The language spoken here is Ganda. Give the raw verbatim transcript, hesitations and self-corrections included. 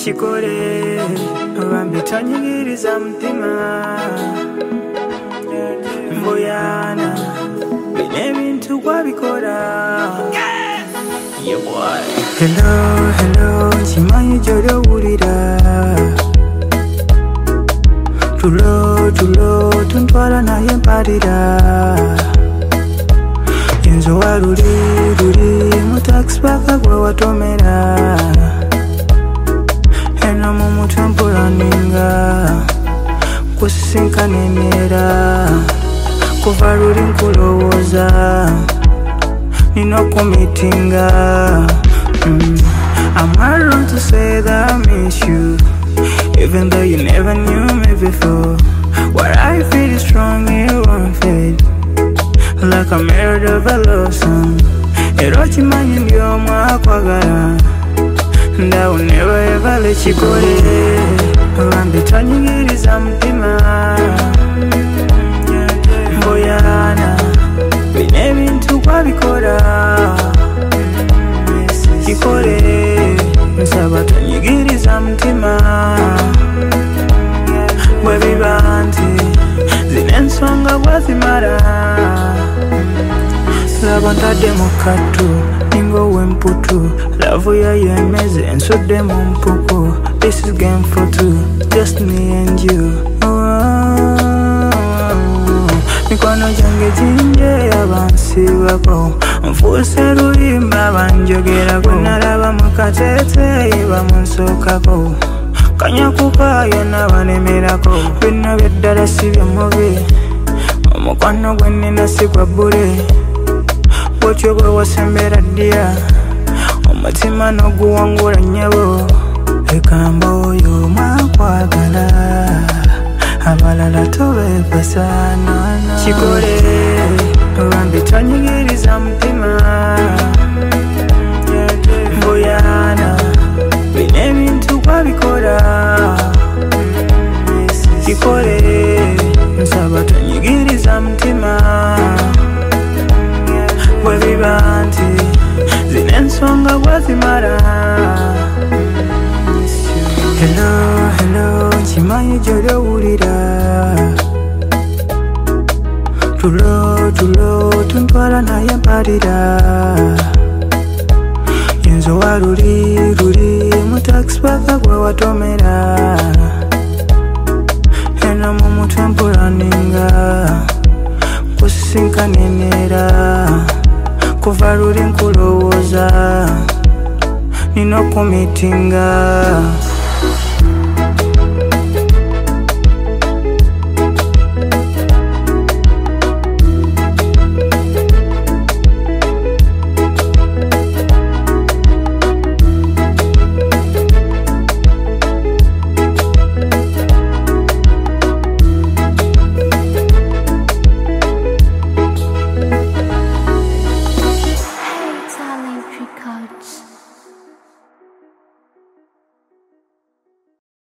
chikore bambi tanyigiriza mutima mboyana bine bintu kwabikora yeah boy. Hello hello chimanyi jolo wulira tulo tulo tuntwala naye mparira yenzo waluli luli mu taxi paka gwe watomera eno mu mutwe mpulaninga kusisinkanenera kuva luli nkulowooza nina okumitinga mm. I'm hard to say that I miss you even though you never knew me before. What I feel is strong, it won't fade like a mirror of a love song. Ero chimanyi ndio mwakwagala and I will never ever let you go. Bambi tanyigiriza mutima mboyana bine bintu kwabikora chikore nsaba tanyigiriza mutima bwe biba nti zine ensonga bwazimara laba ntadde mu kattu ningowe mputu lavu yayemeze ensudde mu mpuku. This is game for two, just me and you. Mikono jange jinje yabansibako nfuuse lulimba banjogerako nalaba mukatete bamunsokako kanyakuka yona banemerako bino byeddala si byemubi omukwano gwe nina si gwa bbule bwotyo bwe wasembera ddiya omutima n'oguwangula nnyabo ekamba oyo mwakwagala abalala tobepasana chikore bambi tanyigiriza mutima mboyana bine bintu kwabikora chikore nsaba tanyigiriza mutima bwe biba nti zine ensonga bwazimara. Hello, hello, chimanyi jolo wulira tulo, tulo, tuntwala naye mparira yenzo waluli, luli mu taxi paka gwe watomera eno mu mutwe mpulaninga kusisinkanenera kuva luli nkulowooza nina okumitinga